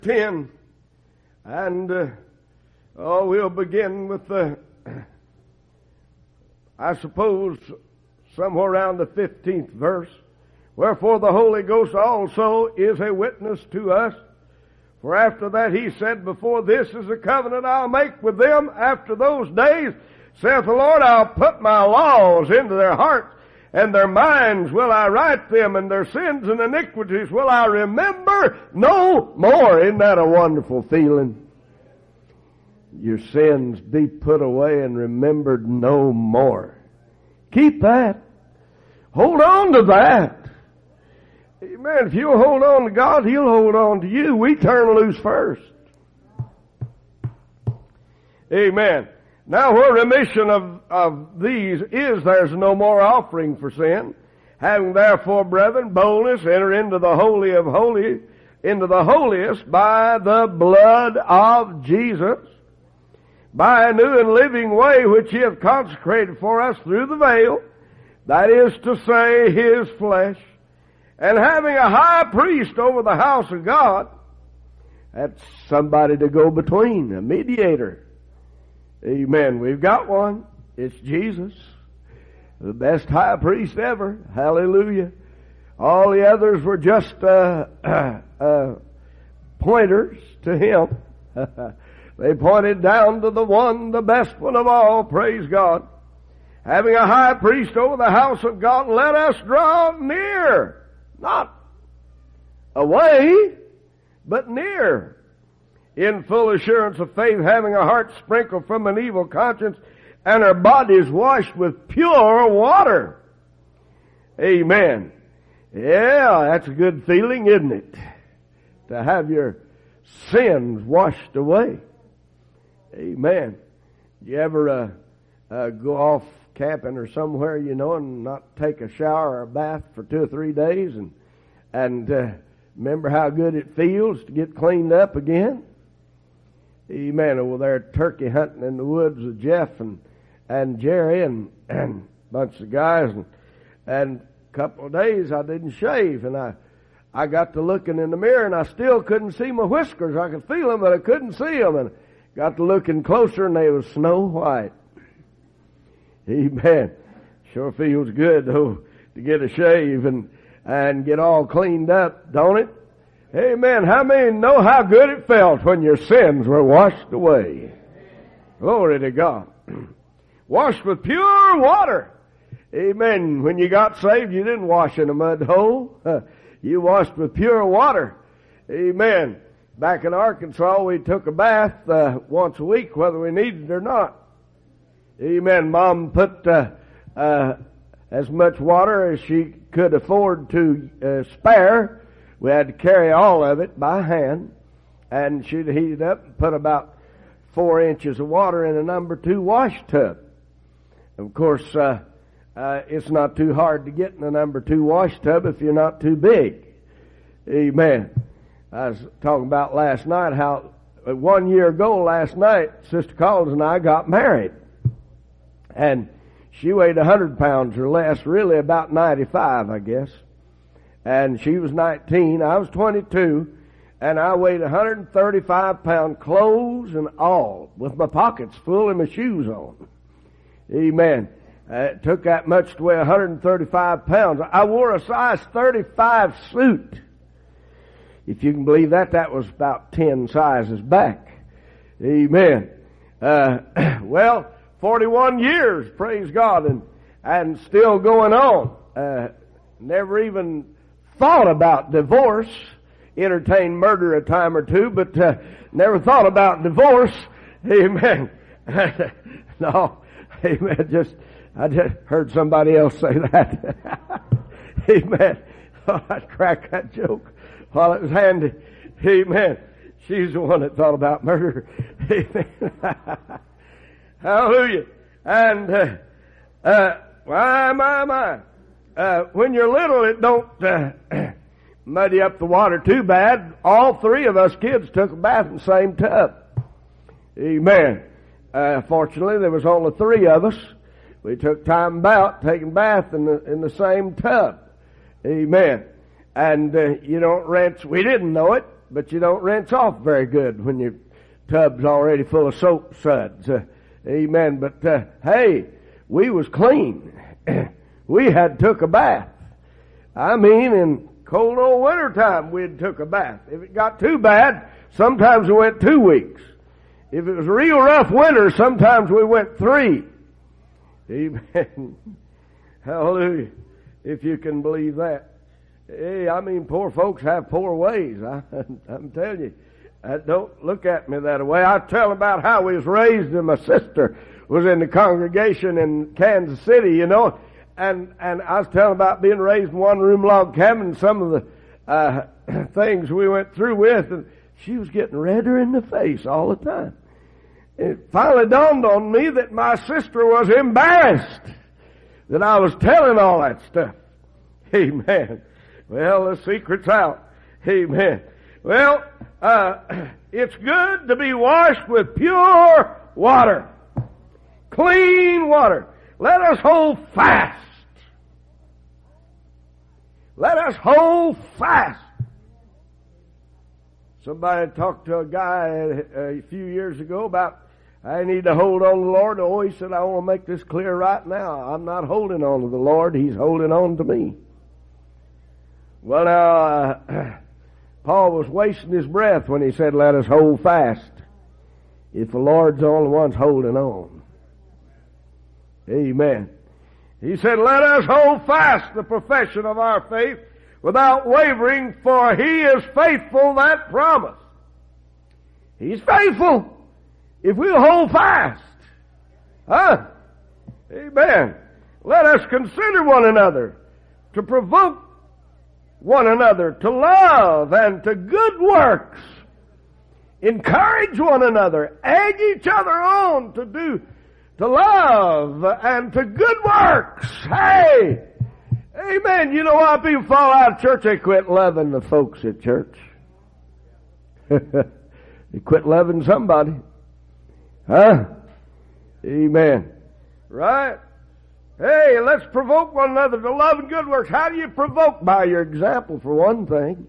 10, and we'll begin with I suppose somewhere around the 15th verse. Wherefore the Holy Ghost also is a witness to us. For after that he said, before this is the covenant I'll make with them after those days, saith the Lord, I'll put my laws into their hearts, and their minds will I write them, and their sins and iniquities will I remember no more. Isn't that a wonderful feeling? Your sins be put away and remembered no more. Keep that. Hold on to that. Amen. If you'll hold on to God, He'll hold on to you. We turn loose first. Amen. Now where remission of these is, there's no more offering for sin. Having therefore, brethren, boldness, enter into the holy of holies, into the holiest by the blood of Jesus, by a new and living way which He hath consecrated for us through the veil, that is to say, His flesh, and having a high priest over the house of God. That's somebody to go between, a mediator. Amen. We've got one. It's Jesus, the best high priest ever. Hallelujah. All the others were just pointers to Him. They pointed down to the one, the best one of all. Praise God. Having a high priest over the house of God, let us draw near. Not away, but near. In full assurance of faith, having a heart sprinkled from an evil conscience, and our bodies washed with pure water. Amen. Yeah, that's a good feeling, isn't it? To have your sins washed away. Amen. You ever go off camping or somewhere, and not take a shower or a bath for 2 or 3 days, and remember how good it feels to get cleaned up again? Amen. Over there turkey hunting in the woods with Jeff and Jerry and a bunch of guys, and a couple of days I didn't shave, and I got to looking in the mirror, and I still couldn't see my whiskers. I could feel them, but I couldn't see them, and got to looking closer, and they was snow white. Amen. Sure feels good, though, to get a shave and get all cleaned up, don't it? Amen. How many know how good it felt when your sins were washed away? Glory to God. Washed with pure water. Amen. When you got saved, you didn't wash in a mud hole. You washed with pure water. Amen. Back in Arkansas, we took a bath once a week, whether we needed it or not. Amen. Mom put as much water as she could afford to spare. We had to carry all of it by hand, and she'd heat it up and put about 4 inches of water in a number 2 wash tub. Of course, it's not too hard to get in a number 2 wash tub if you're not too big. Amen. I was talking about last night how 1 year ago last night, Sister Collins and I got married. And she weighed 100 pounds or less, really about 95, I guess. And she was 19, I was 22, and I weighed 135 pounds, clothes and all, with my pockets full and my shoes on. Amen. It took that much to weigh 135 pounds. I wore a size 35 suit. If you can believe that, that was about 10 sizes back. Amen. 41 years, praise God, and still going on. Never even thought about divorce. Entertained murder a time or two, but never thought about divorce. Amen. No. Amen. I just heard somebody else say that. Amen. Oh, I'd crack that joke while it was handy. Amen. She's the one that thought about murder. Amen. Hallelujah. And, when you're little, it don't muddy up the water too bad. All 3 of us kids took a bath in the same tub. Amen. Fortunately, there was only 3 of us. We took time about taking bath in the same tub. Amen. And you don't rinse. We didn't know it. but you don't rinse off very good when your tub's already full of soap suds. Amen. But hey, we was clean. We had took a bath. I mean, in cold old winter time, we'd took a bath. If it got too bad, sometimes we went 2 weeks. If it was a real rough winter, sometimes we went 3. Amen. Hallelujah. If you can believe that. Hey, I mean, poor folks have poor ways. I'm telling you. Don't look at me that way. I tell about how we was raised, and my sister was in the congregation in Kansas City, you know, and I was telling about being raised in one-room log cabin and some of the things we went through with, and she was getting redder in the face all the time. It finally dawned on me that my sister was embarrassed that I was telling all that stuff. Amen. Well, the secret's out. Amen. Well, it's good to be washed with pure water. Clean water. Let us hold fast. Let us hold fast. Somebody talked to a guy a few years ago about, I need to hold on to the Lord. Oh, he said, I want to make this clear right now. I'm not holding on to the Lord. He's holding on to me. Well, now, Paul was wasting his breath when he said, let us hold fast. If the Lord's the only one's holding on. Amen. He said, let us hold fast the profession of our faith without wavering, for he is faithful that promise. He's faithful if we'll hold fast. Huh? Amen. Let us consider one another to provoke one another to love and to good works. Encourage one another. Egg each other on to love and to good works. Hey! Amen. You know why people fall out of church? They quit loving the folks at church. They quit loving somebody. Huh? Amen. Right? Hey, let's provoke one another to love and good works. How do you provoke? By your example, for one thing.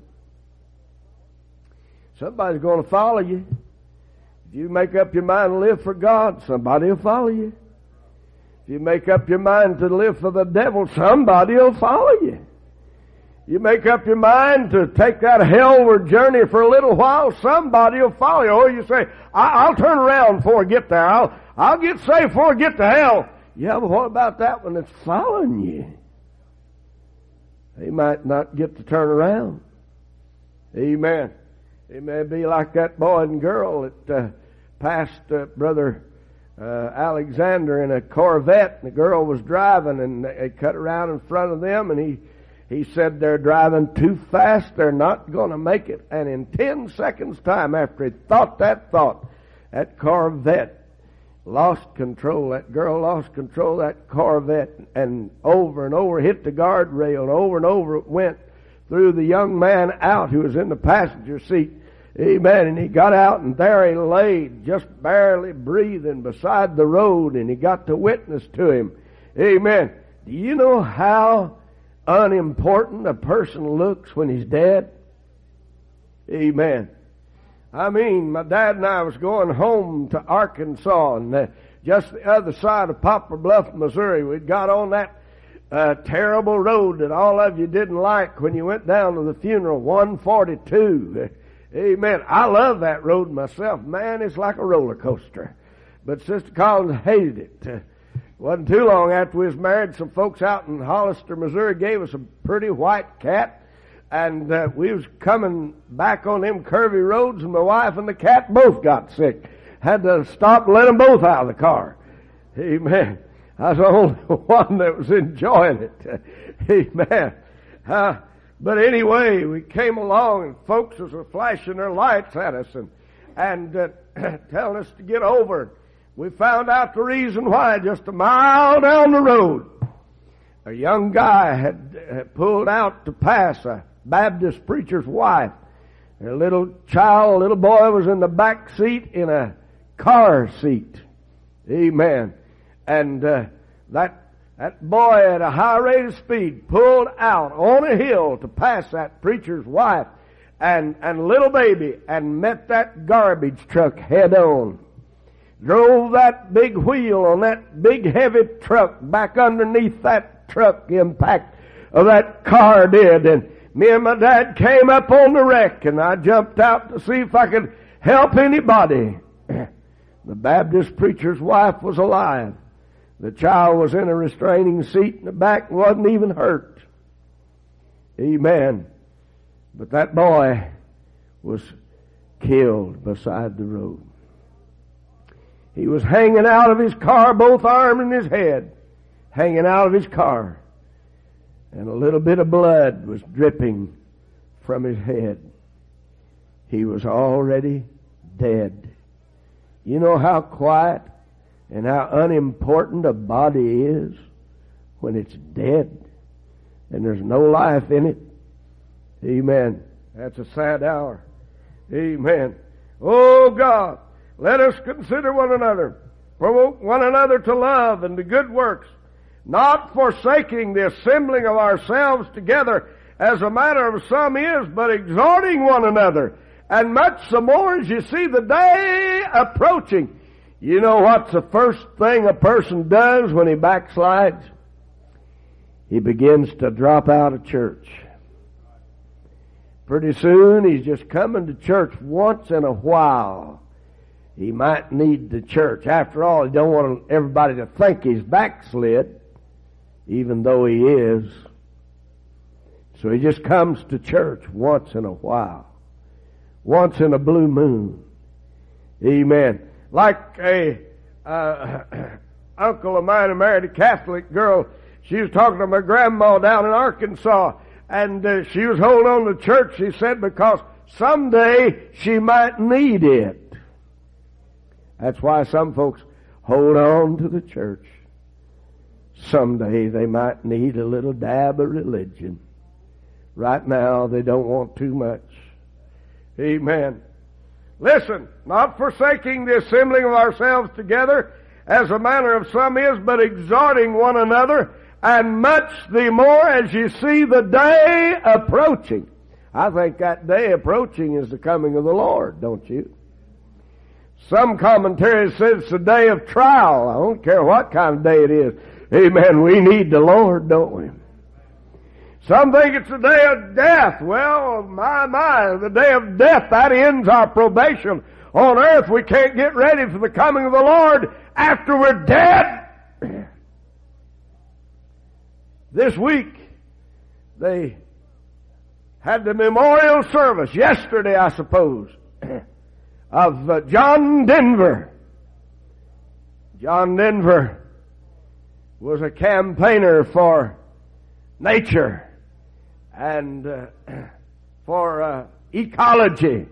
Somebody's going to follow you. If you make up your mind to live for God, somebody will follow you. If you make up your mind to live for the devil, somebody will follow you. You make up your mind to take that hellward journey for a little while, somebody will follow you. Or you say, I'll turn around before I get there. I'll get saved before I get to hell. Yeah, but what about that one that's following you? They might not get to turn around. Amen. It may be like that boy and girl that passed Brother Alexander in a Corvette, and the girl was driving, and they cut around in front of them, and he said, they're driving too fast, they're not going to make it. And in 10 seconds time after he thought, that Corvette lost control. That girl lost control of that Corvette, and over hit the guardrail, and over it went through the young man out who was in the passenger seat. Amen. And he got out, and there he laid, just barely breathing beside the road, and he got to witness to him. Amen. Do you know how unimportant a person looks when he's dead? Amen. I mean, my dad and I was going home to Arkansas, and just the other side of Poplar Bluff, Missouri. We'd got on that terrible road that all of you didn't like when you went down to the funeral, 142. Amen. I love that road myself. Man, it's like a roller coaster. But Sister Collins hated it. Wasn't too long after we was married, some folks out in Hollister, Missouri gave us a pretty white cat. And we was coming back on them curvy roads, and my wife and the cat both got sick. Had to stop and let them both out of the car. Amen. I was the only one that was enjoying it. Amen. But anyway, we came along, and folks were flashing their lights at us and telling us to get over. We found out the reason why just a mile down the road. A young guy had pulled out to pass a Baptist preacher's wife. A little boy was in the back seat in a car seat. Amen. And that boy at a high rate of speed pulled out on a hill to pass that preacher's wife. and little baby and met that garbage truck head on. Drove that big wheel on that big heavy truck back underneath that truck impact of that car did. And me and my dad came up on the wreck, and I jumped out to see if I could help anybody. The Baptist preacher's wife was alive. The child was in a restraining seat in the back and wasn't even hurt. Amen. But that boy was killed beside the road. He was hanging out of his car, both arms and his head, hanging out of his car. And a little bit of blood was dripping from his head. He was already dead. You know how quiet and how unimportant a body is when it's dead and there's no life in it? Amen. That's a sad hour. Amen. Oh God, let us consider one another, provoke one another to love and to good works, not forsaking the assembling of ourselves together as a manner of some is, but exhorting one another, and much the more as you see the day approaching. You know what's the first thing a person does when he backslides? He begins to drop out of church. Pretty soon he's just coming to church once in a while. He might need the church. After all, he don't want everybody to think he's backslid, even though he is. So he just comes to church once in a while. Once in a blue moon. Amen. Like a uncle of mine who married a Catholic girl. She was talking to my grandma down in Arkansas, and she was holding on to church, she said, because someday she might need it. That's why some folks hold on to the church. Someday they might need a little dab of religion. Right now they don't want too much. Amen. Listen, not forsaking the assembling of ourselves together, as a manner of some is, but exhorting one another, and much the more as you see the day approaching. I think that day approaching is the coming of the Lord, don't you? Some commentaries say it's the day of trial. I don't care what kind of day it is. Amen. We need the Lord, don't we? Some think it's the day of death. Well, my, the day of death, that ends our probation on earth. We can't get ready for the coming of the Lord after we're dead. This week, they had the memorial service, yesterday I suppose, of John Denver. John Denver was a campaigner for nature and for ecology.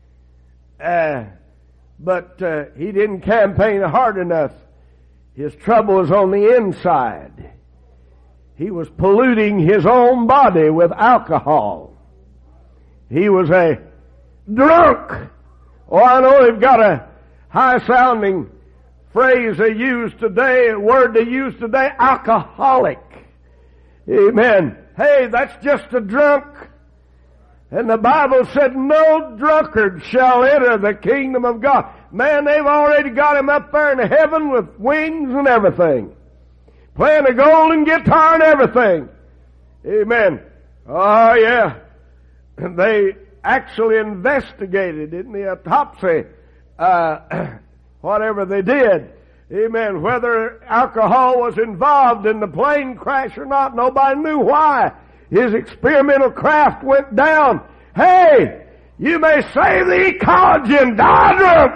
But he didn't campaign hard enough. His trouble was on the inside. He was polluting his own body with alcohol. He was a drunk. Oh, I know they've got a high-sounding phrase they use today, a word they use today, alcoholic. Amen. Hey, that's just a drunk. And the Bible said, no drunkard shall enter the kingdom of God. Man, they've already got him up there in heaven with wings and everything. Playing a golden guitar and everything. Amen. Oh, yeah. They actually investigated in the autopsy, whatever they did. Amen. Whether alcohol was involved in the plane crash or not, nobody knew why. His experimental craft went down. Hey, you may save the ecology and die drunk.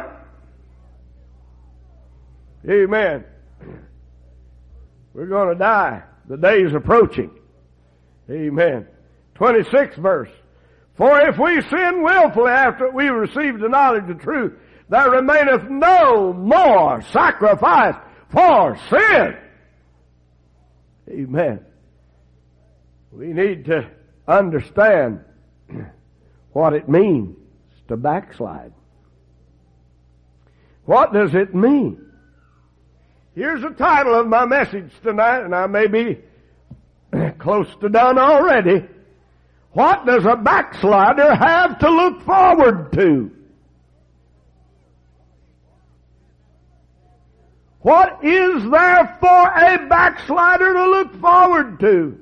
Amen. We're going to die. The day is approaching. Amen. 26th verse. For if we sin willfully after we receive the knowledge of truth, there remaineth no more sacrifice for sin. Amen. We need to understand what it means to backslide. What does it mean? Here's the title of my message tonight, and I may be close to done already. What does a backslider have to look forward to? What is there for a backslider to look forward to?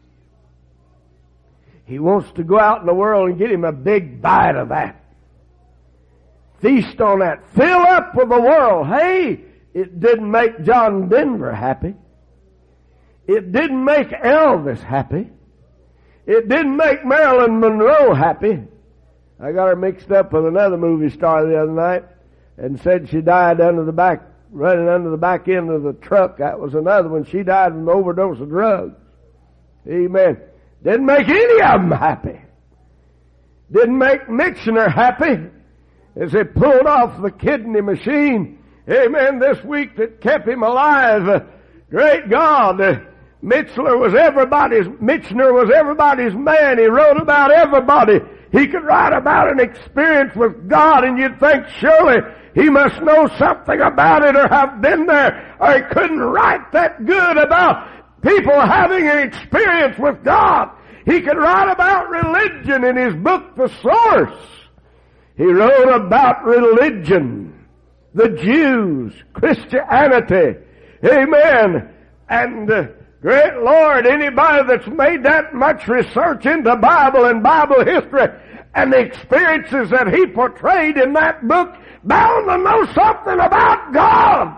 He wants to go out in the world and get him a big bite of that. Feast on that. Fill up with the world. Hey, it didn't make John Denver happy. It didn't make Elvis happy. It didn't make Marilyn Monroe happy. I got her mixed up with another movie star the other night and said she died running under the back end of the truck. That was another one. She died from an overdose of drugs. Amen. Didn't make any of them happy. Didn't make Michener happy as they pulled off the kidney machine. Amen. This week that kept him alive. Great God. Michener was everybody's man. He wrote about everybody. He could write about an experience with God, and you'd think surely he must know something about it or have been there, or he couldn't write that good about people having an experience with God. He could write about religion in his book, The Source. He wrote about religion, the Jews, Christianity. Amen. And great Lord, anybody that's made that much research into Bible and Bible history and the experiences that he portrayed in that book bound to know something about God.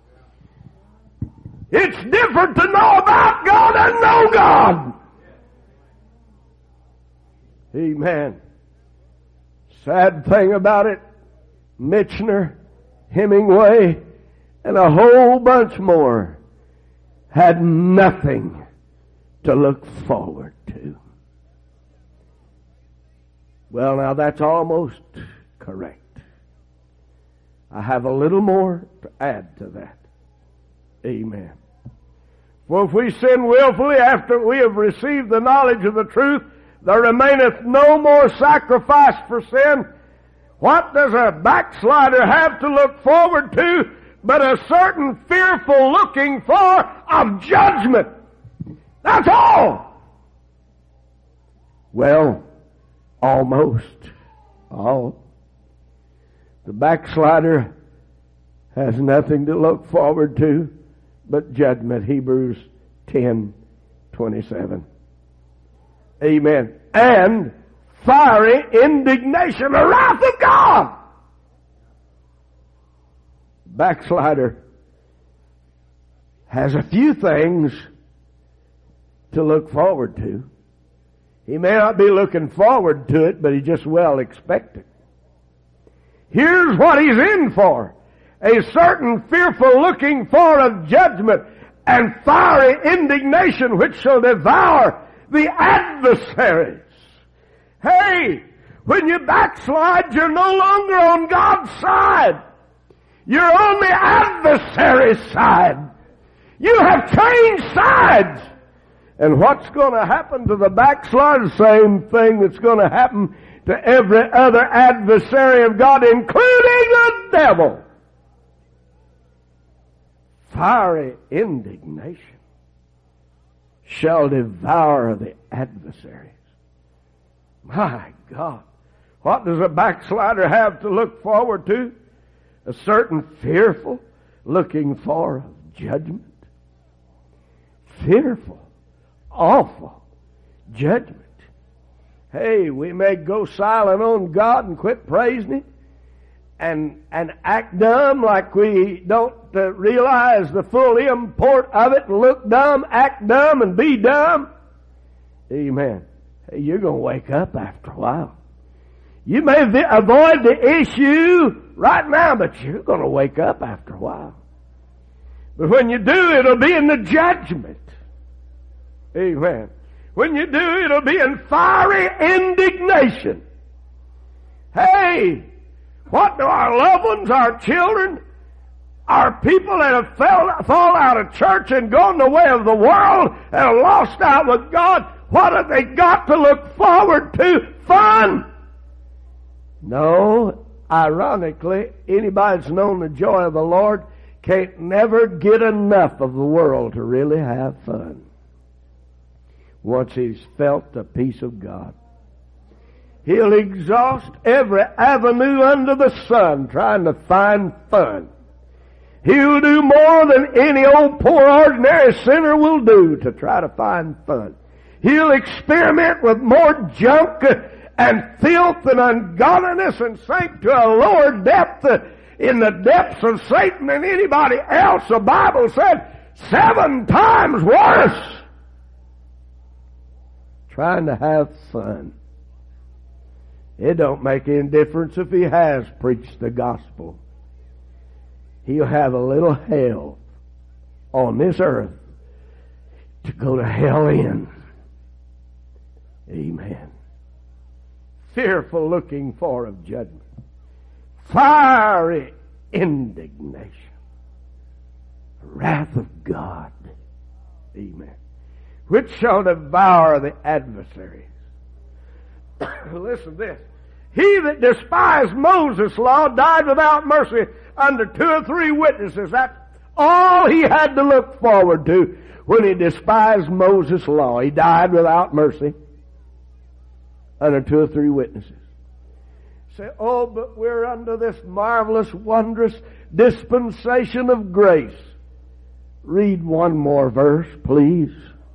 It's different to know about God and know God. Amen. Sad thing about it, Michener, Hemingway, and a whole bunch more had nothing to look forward to. Well, now that's almost correct. I have a little more to add to that. Amen. For if we sin willfully after we have received the knowledge of the truth, there remaineth no more sacrifice for sin. What does a backslider have to look forward to but a certain fearful looking for of judgment? That's all. Well, almost all. The backslider has nothing to look forward to but judgment. Hebrews 10:27. Amen. And fiery indignation, the wrath of God. Backslider has a few things to look forward to. He may not be looking forward to it, but he just well expect it. Here's what he's in for. A certain fearful looking for of judgment and fiery indignation which shall devour the adversaries. Hey, when you backslide, you're no longer on God's side. You're on the adversary's side. You have changed sides. And what's going to happen to the backslider? Same thing that's going to happen to every other adversary of God, including the devil. Fiery indignation shall devour the adversaries. My God. What does a backslider have to look forward to? A certain fearful looking for of judgment. Fearful, awful judgment. Hey, we may go silent on God and quit praising Him and act dumb like we don't realize the full import of it and look dumb, act dumb, and be dumb. Amen. Hey, you're going to wake up after a while. You may avoid the issue right now, but you're going to wake up after a while. But when you do, it'll be in the judgment. Amen. When you do, it'll be in fiery indignation. Hey, what do our loved ones, our children, our people that have fall out of church and gone the way of the world and have lost out with God, what have they got to look forward to? Fun! No, ironically, anybody that's known the joy of the Lord can't never get enough of the world to really have fun. once he's felt the peace of God. He'll exhaust every avenue under the sun trying to find fun. He'll do more than any old poor ordinary sinner will do to try to find fun. He'll experiment with more junk and filth and ungodliness and sink to a lower depth in the depths of Satan than anybody else. The Bible said 7 times worse. Trying to have fun. It don't make any difference if he has preached the gospel. He'll have a little hell on this earth to go to hell in. Amen. Fearful looking for of judgment. Fiery indignation. Wrath of God. Amen. Which shall devour the adversaries. Listen to this. He that despised Moses' law died without mercy under 2 or 3 witnesses. That's all he had to look forward to when he despised Moses' law. He died without mercy under 2 or 3 witnesses. Say, oh, but we're under this marvelous, wondrous dispensation of grace. Read one more verse, please.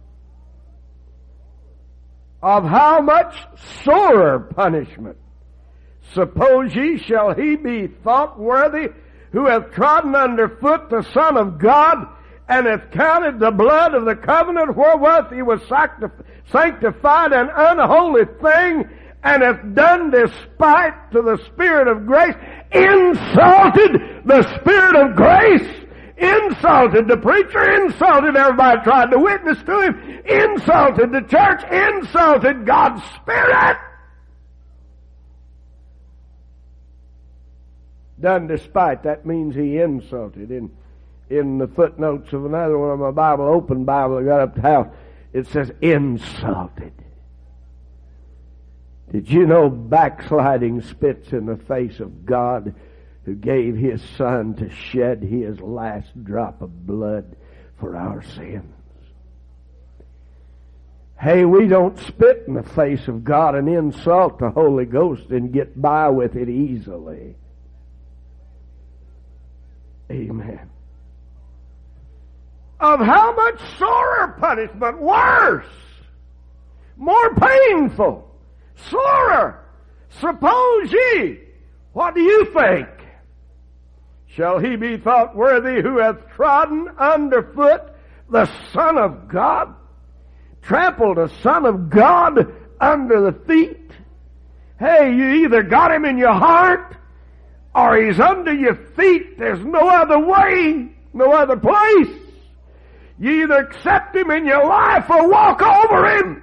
Of how much sorer punishment, suppose ye, shall he be thought worthy who hath trodden under foot the Son of God, and hath counted the blood of the covenant wherewith he was sanctified an unholy thing, and hath done despite to the Spirit of grace, insulted the Spirit of grace, insulted the preacher, insulted everybody tried to witness to him, insulted the church, insulted God's Spirit. Done despite, that means he insulted. In the footnotes of another one of my Bible, open Bible I got up to the house, it says insulted. Did you know backsliding spits in the face of God, who gave his Son to shed his last drop of blood for our sins? Hey, we don't spit in the face of God and insult the Holy Ghost and get by with it easily. Amen. Of how much sorer punishment, worse, more painful, sorer, suppose ye, what do you think? Shall he be thought worthy who hath trodden underfoot the Son of God? Trampled the Son of God under the feet? Hey, you either got him in your heart or he's under your feet. There's no other way, no other place. You either accept him in your life or walk over him.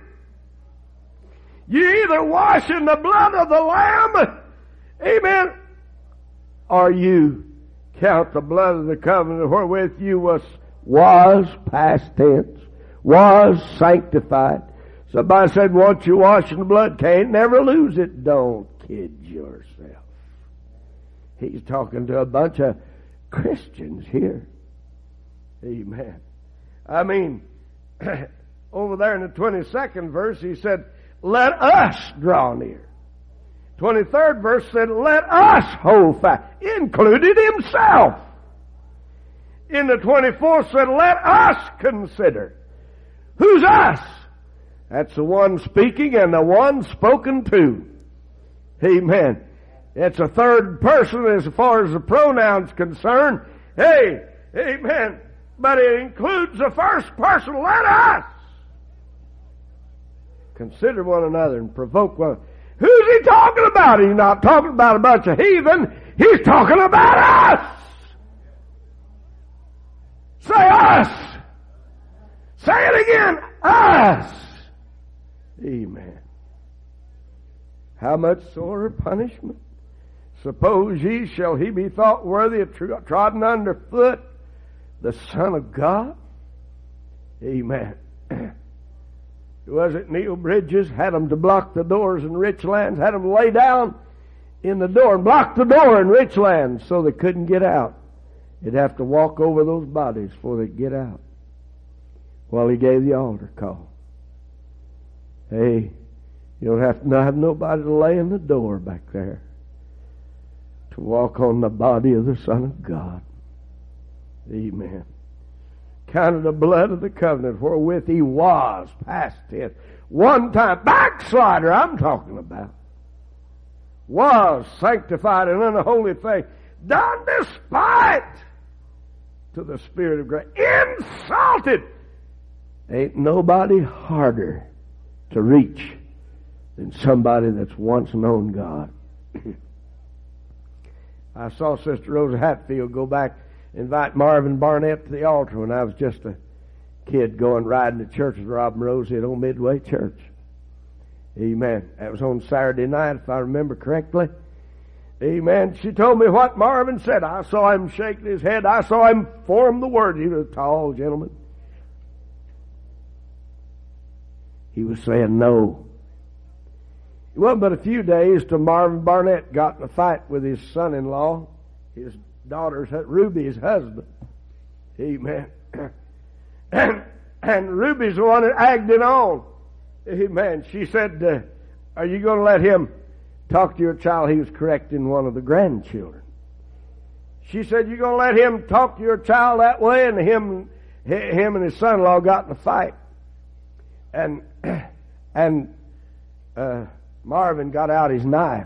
You either wash in the blood of the Lamb, amen, or you count the blood of the covenant wherewith you was past tense, was sanctified. Somebody said, once you wash in the blood, can't never lose it. Don't kid yourself. He's talking to a bunch of Christians here. Amen. I mean, over there in the 22nd verse, he said, let us draw near. 23rd verse said, let us hold fast. Included himself. In the 24th said, let us consider. Who's us? That's the one speaking and the one spoken to. Amen. It's a third person as far as the pronoun's concerned. Hey, amen. But it includes the first person. Let us consider one another and provoke one another. Who's he talking about? He's not talking about a bunch of heathen. He's talking about us. Say us. Say it again. Us. Amen. How much sorer punishment? Suppose ye, shall he be thought worthy of trodden under foot the Son of God? Amen. Was it Neil Bridges had them to block the doors in rich lands, had them lay down in the door and block the door in rich lands so they couldn't get out. They'd have to walk over those bodies before they'd get out. While he gave the altar call. Hey, you don't have to have nobody to lay in the door back there to walk on the body of the Son of God. Amen. Counted the blood of the covenant wherewith he was, past tense, one time, backslider I'm talking about, was sanctified and unholy thing, done despite to the Spirit of grace, insulted. Ain't nobody harder to reach than somebody that's once known God. I saw Sister Rosa Hatfield go back and invite Marvin Barnett to the altar when I was just a kid going riding to church with Rob and Rosie at Old Midway Church. Amen. That was on Saturday night, if I remember correctly. Amen. She told me what Marvin said. I saw him shaking his head. I saw him form the word. He was a tall gentleman. He was saying no. It wasn't but a few days till Marvin Barnett got in a fight with his son-in-law, his daughter's, Ruby's husband. Amen. And Ruby's the one that agged it on. Amen. She said, are you going to let him talk to your child? He was correcting one of the grandchildren. She said, you going to let him talk to your child that way? And him and his son-in-law got in a fight. And Marvin got out his knife.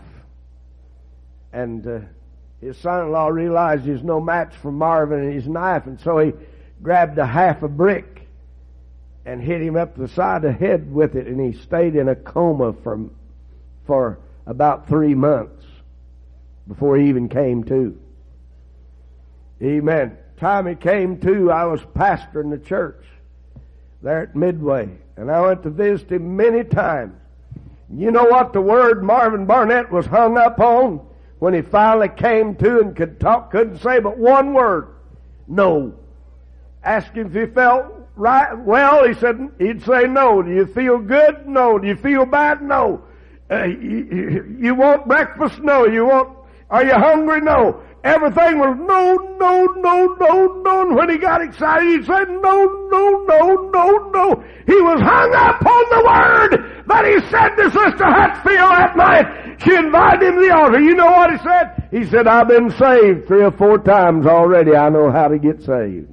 And his son-in-law realized he was no match for Marvin and his knife, and so he grabbed a half a brick and hit him up the side of the head with it, and he stayed in a coma for about 3 months before he even came to. Amen. Time he came to, I was pastoring the church there at Midway, and I went to visit him many times. You know what the word Marvin Barnett was hung up on when he finally came to and could talk, couldn't say but one word: no. Asked him if he felt right. Well, he'd say no. Do you feel good? No. Do you feel bad? No. You want breakfast? No. Are you hungry? No. Everything was no, no, no, no, no. And when he got excited, he said no, no, no, no, no. He was hung up on the word that he said to Sister Hatfield that night. She invited him to the altar. You know what he said? He said, I've been saved 3 or 4 times already. I know how to get saved.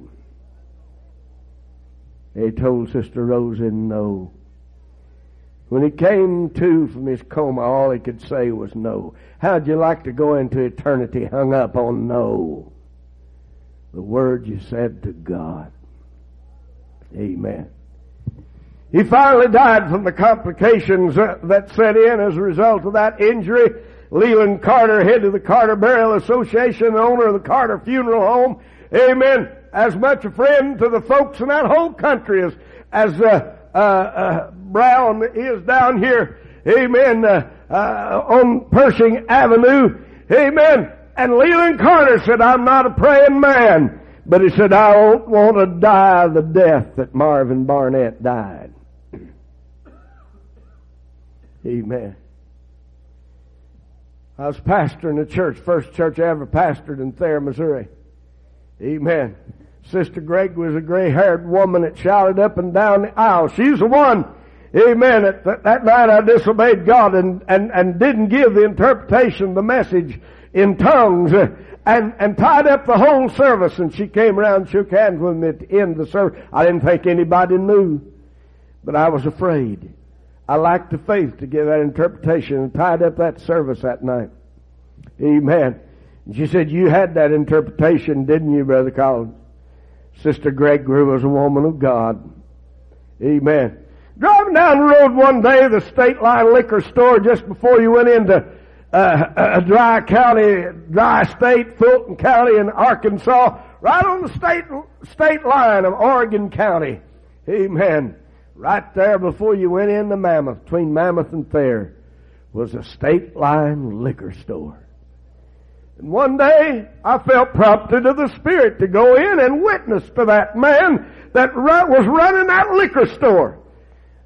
He told Sister Rosa no. When he came to from his coma, all he could say was no. How'd you like to go into eternity hung up on no? The word you said to God. Amen. He finally died from the complications that set in as a result of that injury. Leland Carter, head of the Carter Burial Association, owner of the Carter Funeral Home. Amen. As much a friend to the folks in that whole country as Brown is down here. Amen. On Pershing Avenue. Amen. And Leland Carter said, I'm not a praying man, but he said, I don't want to die the death that Marvin Barnett died. Amen. I was pastoring a church, first church I ever pastored in Thayer, Missouri. Amen. Sister Greg was a gray-haired woman that shouted up and down the aisle. She's the one, amen, that night I disobeyed God and didn't give the interpretation of the message in tongues and tied up the whole service. And she came around and shook hands with me at the end of the service. I didn't think anybody knew, but I was afraid. I lacked the faith to give that interpretation and tied up that service that night. Amen. And she said, you had that interpretation, didn't you, Brother Collins? Sister Gregory was a woman of God. Amen. Driving down the road one day, the State Line liquor store, just before you went into a dry state, Fulton County in Arkansas, right on the state line of Oregon County. Amen. Right there before you went into Mammoth, between Mammoth and Thayer, was a State Line liquor store. And one day, I felt prompted of the Spirit to go in and witness to that man that was running that liquor store.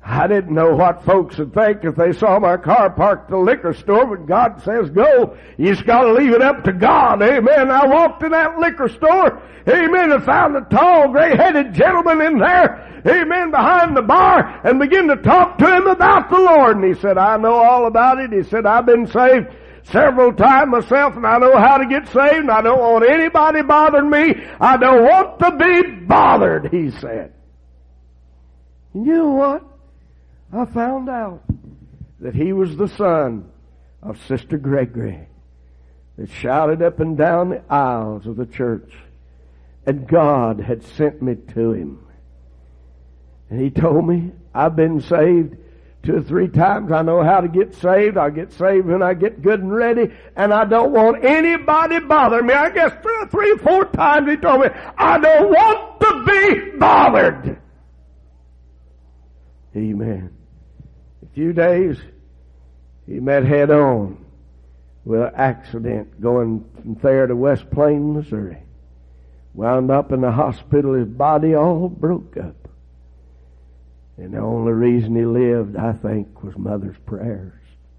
I didn't know what folks would think if they saw my car parked at the liquor store, but God says go. You just gotta leave it up to God. Amen. I walked in that liquor store. Amen. And found a tall, gray-headed gentleman in there. Amen. Behind the bar and began to talk to him about the Lord. And he said, I know all about it. He said, I've been saved several times myself, and I know how to get saved, and I don't want anybody bothering me. I don't want to be bothered, he said. And you know what? I found out that he was the son of Sister Gregory that shouted up and down the aisles of the church, and God had sent me to him. And he told me, I've been saved 2 or 3 times. I know how to get saved. I'll get saved when I get good and ready, and I don't want anybody bothering me. I guess 3 or 4 times he told me, I don't want to be bothered. Amen. A few days, he met head on with an accident going from there to West Plain, Missouri. Wound up in the hospital, his body all broke up. And the only reason he lived, I think, was Mother's prayers.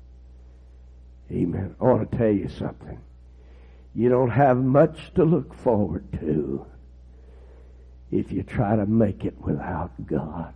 Amen. I want to tell you something. You don't have much to look forward to if you try to make it without God.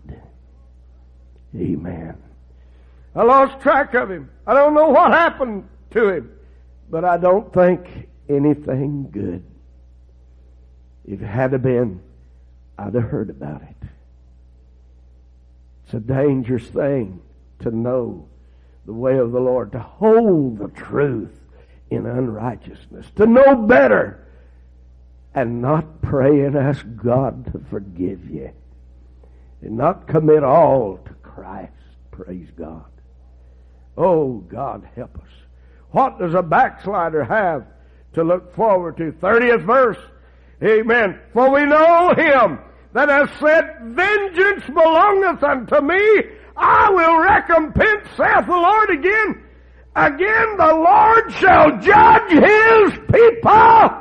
Amen. I lost track of him. I don't know what happened to him, but I don't think anything good. If it had been, I'd have heard about it. It's a dangerous thing to know the way of the Lord, to hold the truth in unrighteousness, to know better and not pray and ask God to forgive you, and not commit all to Christ. Praise God. Oh, God help us. What does a backslider have to look forward to? 30th verse. Amen. For we know him that has said, vengeance belongeth unto me, I will recompense, saith the Lord. Again the Lord shall judge his people.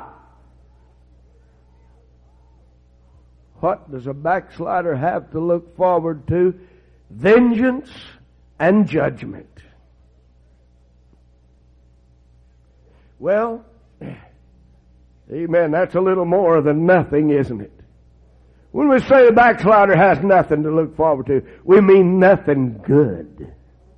What does a backslider have to look forward to? Vengeance and judgment. Well, amen, that's a little more than nothing, isn't it? When we say the backslider has nothing to look forward to, we mean nothing good.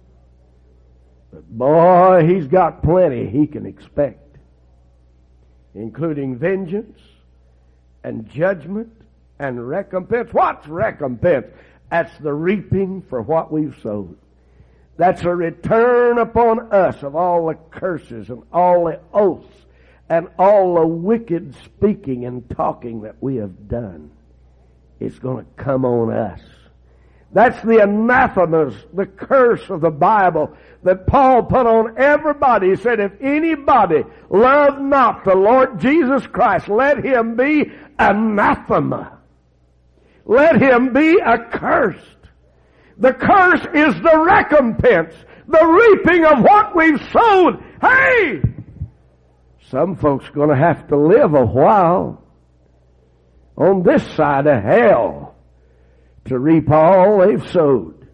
But boy, he's got plenty he can expect, including vengeance and judgment and recompense. What's recompense? That's the reaping for what we've sowed. That's a return upon us of all the curses and all the oaths and all the wicked speaking and talking that we have done. It's going to come on us. That's the anathemas, the curse of the Bible that Paul put on everybody. He said, if anybody love not the Lord Jesus Christ, let him be anathema. Let him be accursed. The curse is the recompense, the reaping of what we've sowed. Hey! Some folks are going to have to live a while on this side of hell to reap all they've sowed.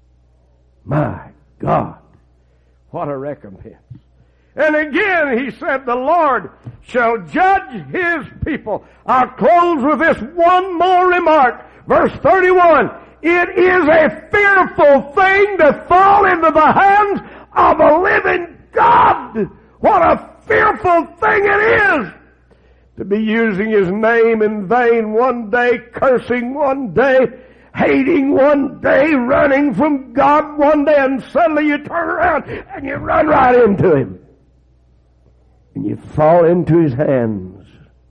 My God, what a recompense. And again he said, the Lord shall judge his people. I'll close with this one more remark. Verse 31, it is a fearful thing to fall into the hands of a living God. What a fearful thing it is to be using his name in vain one day, cursing one day, hating one day, running from God one day, and suddenly you turn around and you run right into him. And you fall into his hands.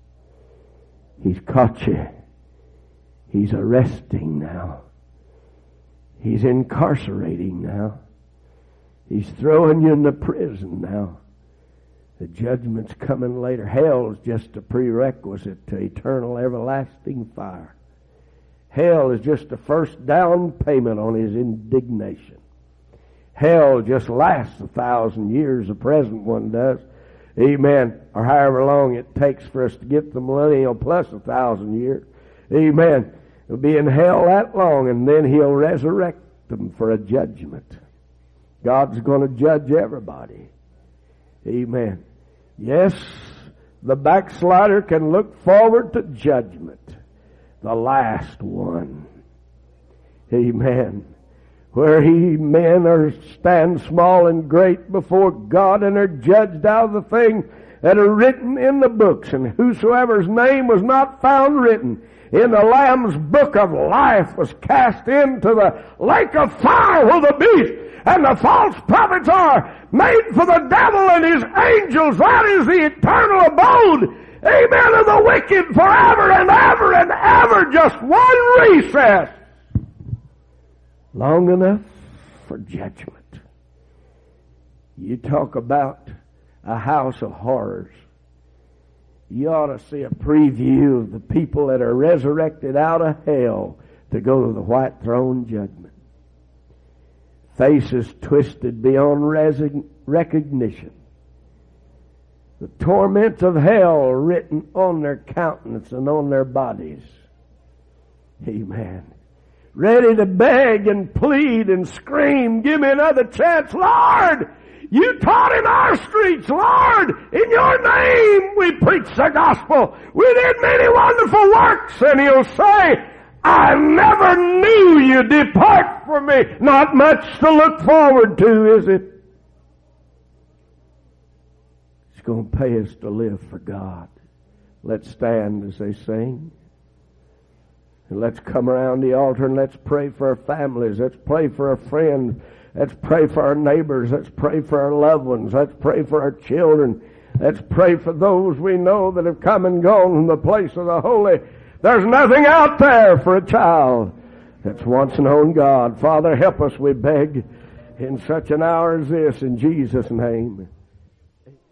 He's caught you. He's arresting now. He's incarcerating now. He's throwing you into prison now. The judgment's coming later. Hell's just a prerequisite to eternal everlasting fire. Hell is just the first down payment on his indignation. Hell just lasts 1,000 years, the present one does. Amen. Or however long it takes for us to get the millennial plus 1,000 years. Amen. We'll be in hell that long, and then he'll resurrect them for a judgment. God's going to judge everybody. Amen. Yes, the backslider can look forward to judgment. The last one. Amen. Where men are stand small and great before God and are judged out of the things that are written in the books. And whosoever's name was not found written in the Lamb's book of life was cast into the lake of fire where the beast and the false prophets are, made for the devil and his angels. That is the eternal abode, amen, of the wicked forever and ever and ever. Just one recess. Long enough for judgment. You talk about a house of horrors. You ought to see a preview of the people that are resurrected out of hell to go to the white throne judgment. Faces twisted beyond recognition. The torments of hell written on their countenance and on their bodies. Amen. Ready to beg and plead and scream, give me another chance. Lord, you taught in our streets, Lord, in your name we preach the gospel. We did many wonderful works. And he'll say, I never knew you. Depart from me. Not much to look forward to, is it? It's going to pay us to live for God. Let's stand as they sing. And let's come around the altar and let's pray for our families. Let's pray for our friends. Let's pray for our neighbors. Let's pray for our loved ones. Let's pray for our children. Let's pray for those we know that have come and gone from the place of the holy. There's nothing out there for a child that's once known God. Father, help us, we beg, in such an hour as this, in Jesus' name.